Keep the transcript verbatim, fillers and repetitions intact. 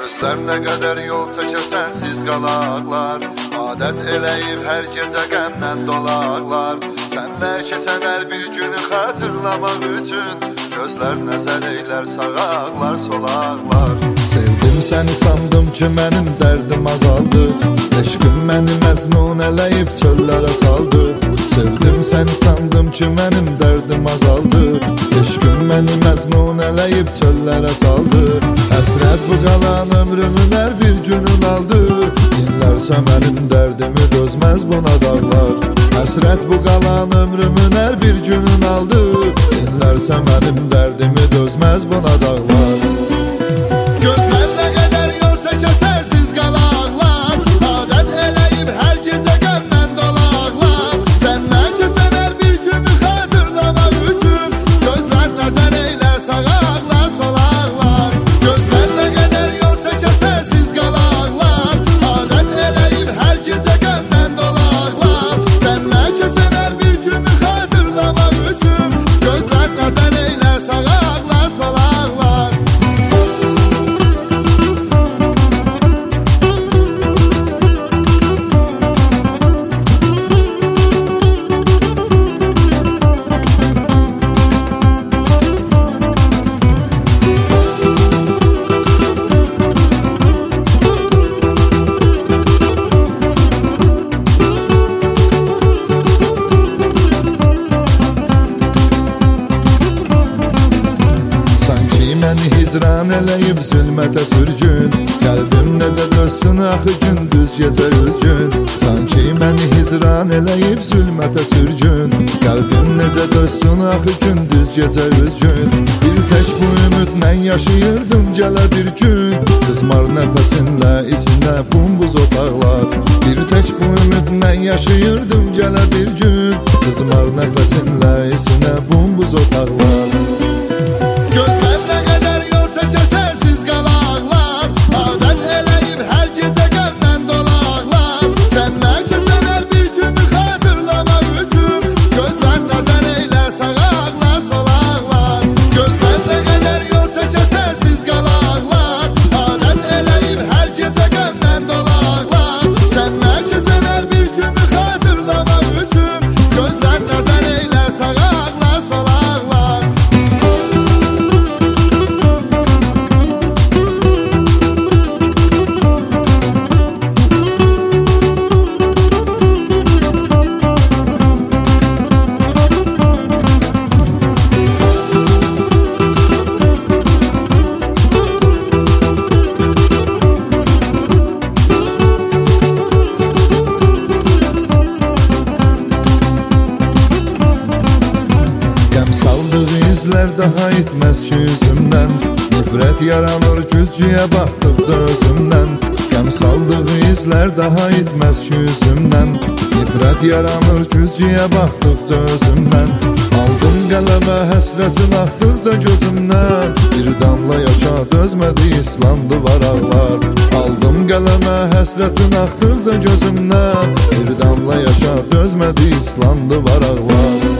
Gözler nə qədər yol çəkə sənsiz qalaqlar. Adət eləyib hər gecə qəmdən dolaqlar. Sənlə keçən hər bir günü xatırlamaq üçün gözlər nəzər eylər sağaqlar, solaqlar. Sevdim səni, sandım ki mənim dərdim azaldı. Eşqim məni məcnun eləyib çöllərə saldı. Sevdim səni, sandım ki mənim dərdim azaldı. Eşqim məni məcnun eləyib çöllərə saldı. Həsrət bu qalan ömrümün hər bir günün aldı. İllərsə mənim dərdimi dözməz buna dağlar. Həsrət bu qalan ömrümün hər bir günün aldı. İllərsə mənim dərdimi dözməz buna dağlar. Gözlər nə qədər yol çəkə sənsiz qalaqlar. Adət eləyib hər gecə qəmdən dolaqlar. Sənlə keçən hər bir günü xatırlamaq üçün gözlər nəzər eylər sağaqlar, solaqlar. Gözlər nə qədər yol çəkə sənsiz qalaqlar. Adət eləyib hər gecə qəmdən dolaqlar. Sənlə keçən hər bir günü xatırlamaq üçün gözlər nəzər eylər sağaqlar, solaqlar. Məni hicran eləyib zülmətə sürgün. Qəlbim necə dözsün axı gündüz gecə üzgün. Sanki məni hicran eləyib zülmətə sürgün. Qəlbim necə dözsün axı gündüz gecə üzgün. Bir tək bu ümidlə yaşayırdım gələ bir gün. Qızmar nəfəsinlə isinə bumbuz otaqlar. Bir tək bu ümidlə yaşayırdım gələ bir gün. Qızmar nəfəsinlə isinə bumbuz otaqlar. Gözlər nə qədər yol çəkə sənsiz qalaqlar. Adət eləyib hər gecə qəmdən dolaqlar. Sənlə keçən hər bir günü xatırlamaq üçün gözlər nəzər eylər sağaqlar, solaqlar. Gözlər nə qədər yol çəkə sənsiz qalaqlar. Adət eləyib hər gecə qəmdən dolaqlar. Sənlə keçən hər bir günü xatırlamaq üçün gözlər nəzər eylər sağaqlar, solaqlar. Saldığı izlər daha itməz ki üzümdən. Nifrət yaranır güzcüyə baxdıqca özümdən. Qəm saldığı izlər daha itməz ki üzümdən. Nifrət yaranır güzcüyə baxdıqca özümdən. Aldım qələmə həsrətin axdıqca gözümdən. Bir damla yaşa dözmədi islandı varaqlar. Aldım qələmə həsrətin axdıqca gözümdən. Bir damla yaşa dözmədi islandı varaqlar.